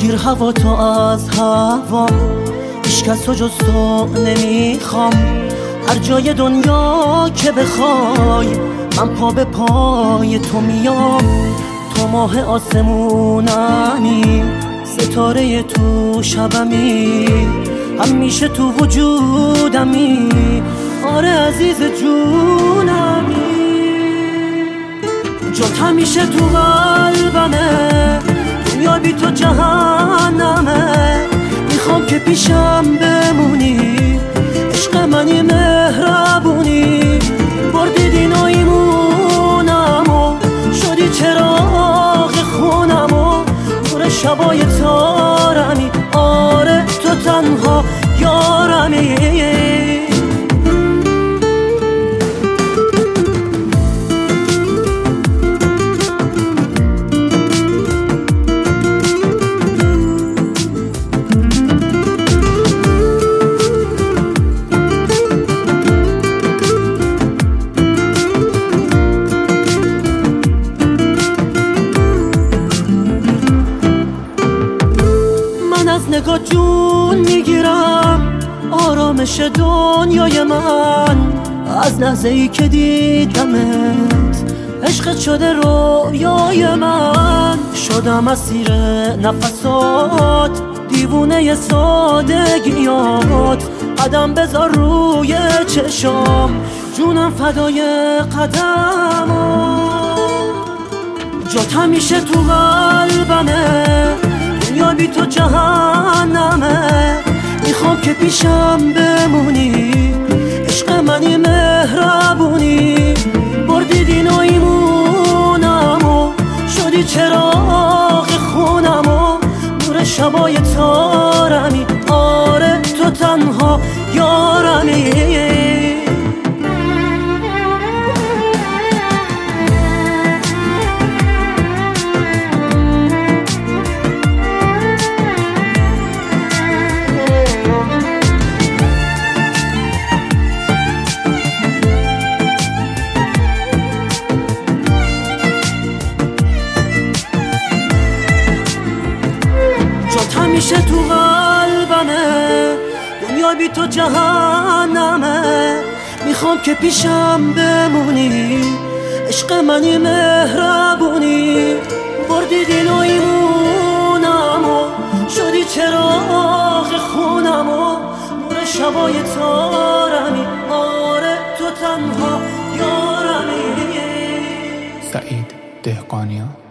بگیر هوا تو از هوا، هیچ کس رو جز تو نمیخوام. هر جای دنیا که بخوای من پا به پای تو میام. تو ماه آسمونمی، ستاره تو شبمی، همیشه تو وجودمی. آره عزیز جونمی، جات همیشه تو قلبمه. دنیا بی تو جهنمه. میخوام که پیشم بمونی، عشق منی مهربونی. بردی دین و ایمونمو، شدی چراغ خونمو، نور شبای تارمی. آره تو تنها یارمی. از نگاه جون میگیرم، آرامش دنیای من. از لحظه ای که دیدمت عشقت شده رویای من. شدم اسیر نفسات، دیوونه سادگیات. قدم بذار روی چشام، جونم فدای قدمات. جات همیشه تو قلبمه، دنیا بی تو جهنمه. میخوام که پیشم بمونی، عشق منی مهربونی. بردی دین و ایمونمو، شدی چراغ خونمو، نور شبای تارمی. آره تو تنها یارمی. همیشه تو قلبمه، دنیا بی تو جهنمه. میخوام که پیشم بمونی، عشق منی مهربونی. بردی دین و ایمونمو، شدی چراغ خونمو، نور شبای تارمی. آره تو تنها یارمی. سعید دهقانیان.